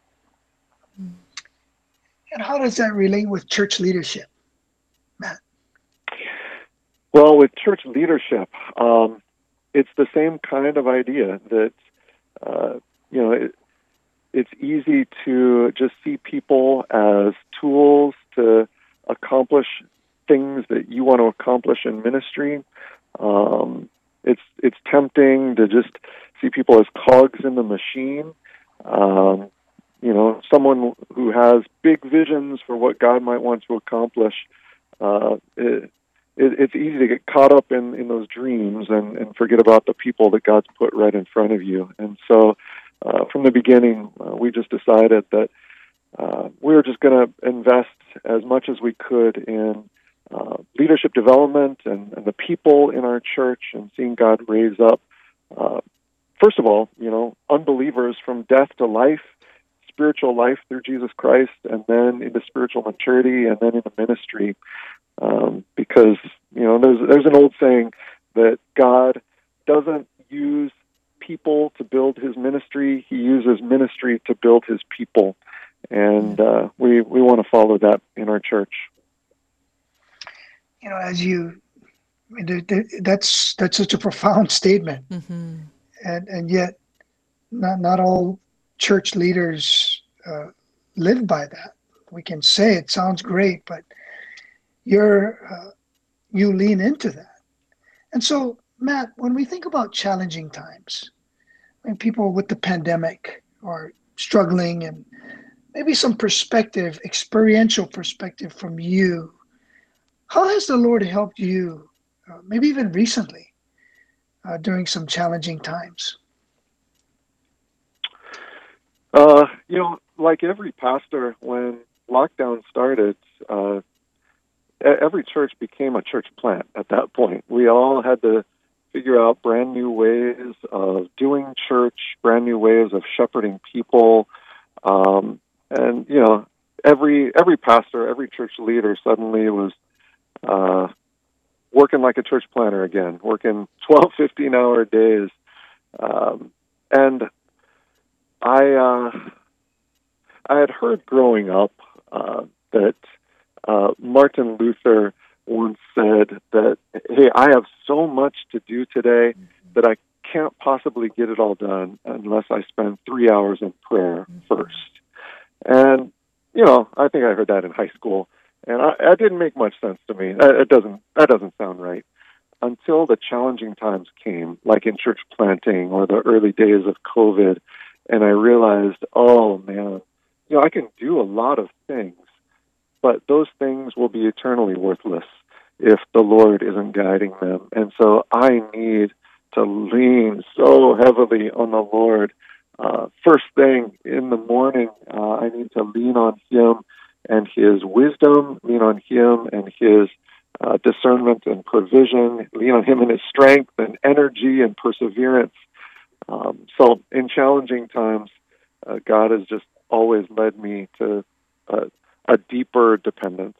And how does that relate with church leadership, Matt? Well, with church leadership, um, it's the same kind of idea that, uh, you know, it, it's easy to just see people as tools to accomplish things that you want to accomplish in ministry. Um, it's it's tempting to just see people as cogs in the machine. Um, you know, someone who has big visions for what God might want to accomplish. Uh, it, it, it's easy to get caught up in, in those dreams and, and forget about the people that God's put right in front of you. And so uh, from the beginning, uh, we just decided that uh, we were just going to invest as much as we could in uh, leadership development and, and the people in our church, and seeing God raise up, uh, first of all, you know, unbelievers from death to life, spiritual life through Jesus Christ, and then into spiritual maturity, and then into ministry. Um, because, you know, there's there's an old saying that God doesn't use people to build his ministry. He uses ministry to build his people. And uh, we, we want to follow that in our church. You know, as you, I mean, that's that's such a profound statement. Mm-hmm. And and yet, not not all church leaders uh, live by that. We can say it sounds great, but you're uh, you lean into that. And so, Matt, when we think about challenging times, when people with the pandemic are struggling, and maybe some perspective, experiential perspective from you, how has the Lord helped you, uh, maybe even recently, uh, during some challenging times? Uh, you know, like every pastor, when lockdown started, uh, every church became a church plant at that point. We all had to figure out brand new ways of doing church, brand new ways of shepherding people. Um, and, you know, every every pastor, every church leader suddenly was uh, working like a church planter again, working twelve, fifteen-hour days. Um, and I uh, I had heard growing up uh, that uh, Martin Luther once said that, hey, I have so much to do today that I can't possibly get it all done unless I spend three hours in prayer first. And, you know, I think I heard that in high school, and I, that didn't make much sense to me. It doesn't, that doesn't sound right. Until the challenging times came, like in church planting or the early days of COVID, and I realized, oh, man, you know, I can do a lot of things, but those things will be eternally worthless if the Lord isn't guiding them. And so I need to lean so heavily on the Lord. Uh, first thing in the morning, uh, I need to lean on Him and His wisdom, lean on Him and His uh, discernment and provision, lean on Him and His strength and energy and perseverance. Um, so in challenging times, uh, God has just always led me to uh, a deeper dependence.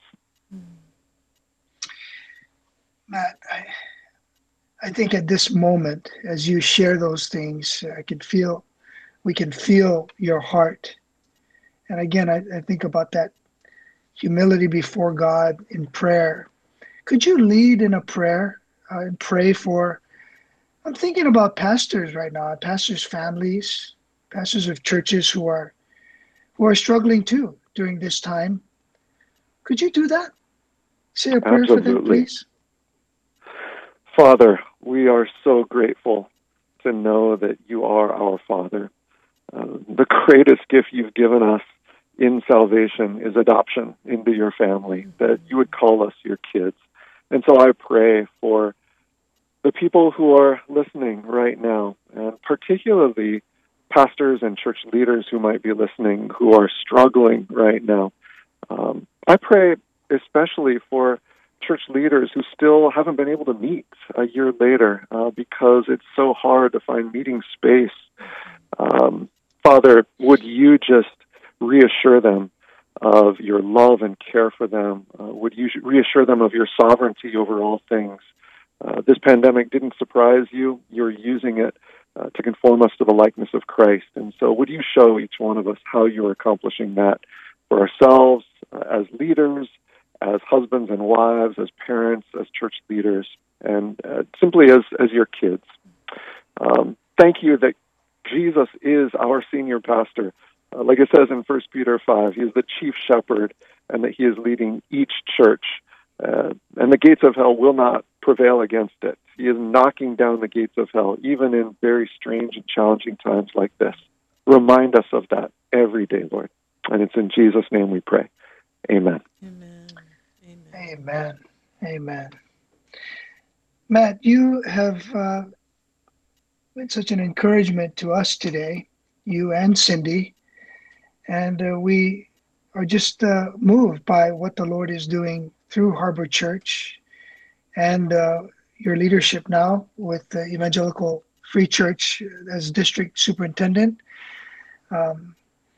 Matt, I, I think at this moment, as you share those things, I can feel, we can feel your heart. And again, I, I think about that humility before God in prayer. Could you lead in a prayer uh, and pray for, I'm thinking about pastors right now, pastors' families, pastors of churches who are who are struggling too during this time. Could you do that? Say a prayer Absolutely. for them, please. Father, we are so grateful to know that you are our Father. Uh, the greatest gift you've given us in salvation is adoption into your family, that you would call us your kids. And so I pray for the people who are listening right now, and particularly pastors and church leaders who might be listening who are struggling right now. Um, I pray especially for church leaders who still haven't been able to meet a year later uh, because it's so hard to find meeting space. Um, Father, would you just reassure them of your love and care for them? Uh, would you reassure them of your sovereignty over all things? Uh, this pandemic didn't surprise you. You're using it uh, to conform us to the likeness of Christ. And so would you show each one of us how you're accomplishing that for ourselves uh, as leaders, as husbands and wives, as parents, as church leaders, and uh, simply as, as your kids. Um, thank you that Jesus is our senior pastor. Uh, like it says in First Peter five, he is the chief shepherd, and that he is leading each church. Uh, and the gates of hell will not prevail against it. He is knocking down the gates of hell, even in very strange and challenging times like this. Remind us of that every day, Lord. And it's in Jesus' name we pray. Amen. Amen. Amen. Amen. Amen. Matt, you have uh, been such an encouragement to us today, you and Cindy, and uh, we are just uh, moved by what the Lord is doing through Harbor Church and uh, your leadership now with the Evangelical Free Church as district superintendent. Um,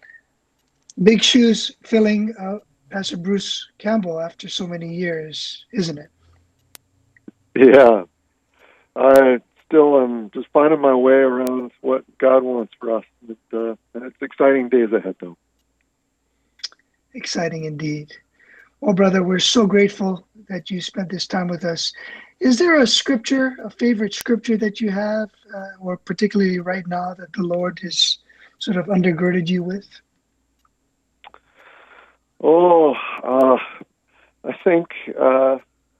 big shoes filling uh, Pastor Bruce Campbell after so many years, isn't it? Yeah. Uh, still am just finding my way around what God wants for us. It, uh, and it's exciting days ahead, though. Exciting indeed. Well, brother, we're so grateful that you spent this time with us. Is there a scripture, a favorite scripture that you have, uh, or particularly right now, that the Lord has sort of undergirded you with? Oh, uh, I think uh,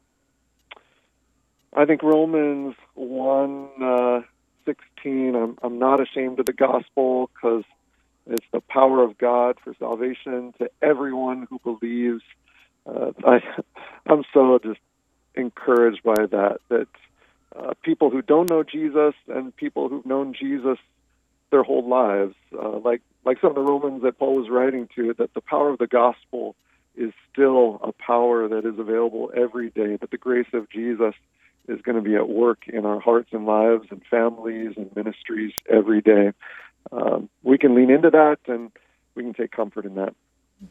I think Romans one uh, sixteen. I'm I'm not ashamed of the gospel, because it's the power of God for salvation to everyone who believes. Uh, I I'm so just encouraged by that. That uh, people who don't know Jesus and people who've known Jesus their whole lives, uh, like like some of the Romans that Paul was writing to, that the power of the gospel is still a power that is available every day, that the grace of Jesus is going to be at work in our hearts and lives and families and ministries every day. Um, we can lean into that, and we can take comfort in that.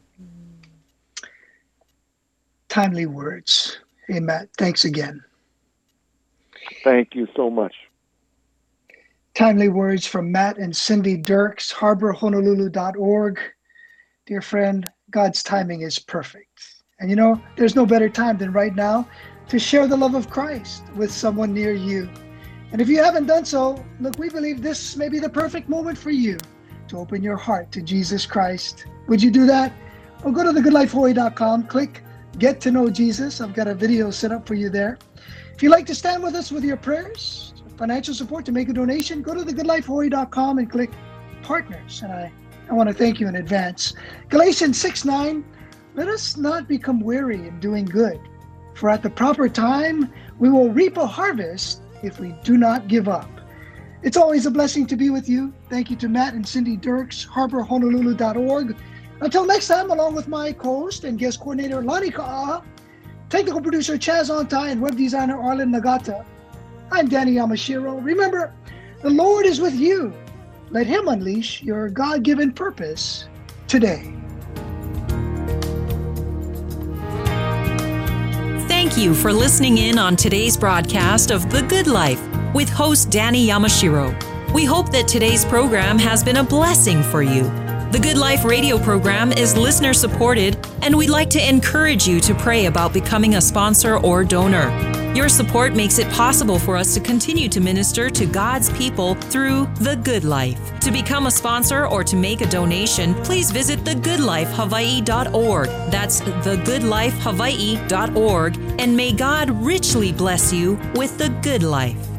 Timely words. Hey, Matt, thanks again. Thank you so much. Timely words from Matt and Cindy Dirks, harbor honolulu dot org. Dear friend, God's timing is perfect. And you know, there's no better time than right now to share the love of Christ with someone near you. And if you haven't done so, look, we believe this may be the perfect moment for you to open your heart to Jesus Christ. Would you do that? Well, go to the good life hawaii dot com, click Get to Know Jesus. I've got a video set up for you there. If you'd like to stand with us with your prayers, financial support, to make a donation, go to the good life hawaii dot com and click Partners. And I, I want to thank you in advance. Galatians six nine, let us not become weary in doing good, for at the proper time we will reap a harvest if we do not give up. It's always a blessing to be with you. Thank you to Matt and Cindy Dirks, harbor honolulu dot org. Until next time, along with my co-host and guest coordinator Lonnie Ka'a, technical producer Chaz Ontai, and web designer Arlen Nagata, I'm Danny Yamashiro. Remember, the Lord is with you. Let Him unleash your God-given purpose today. Thank you for listening in on today's broadcast of The Good Life with host Danny Yamashiro. We hope that today's program has been a blessing for you. The Good Life radio program is listener supported, and we'd like to encourage you to pray about becoming a sponsor or donor. Your support makes it possible for us to continue to minister to God's people through The Good Life. To become a sponsor or to make a donation, please visit the good life hawaii dot org. That's the good life hawaii dot org, and may God richly bless you with the good life.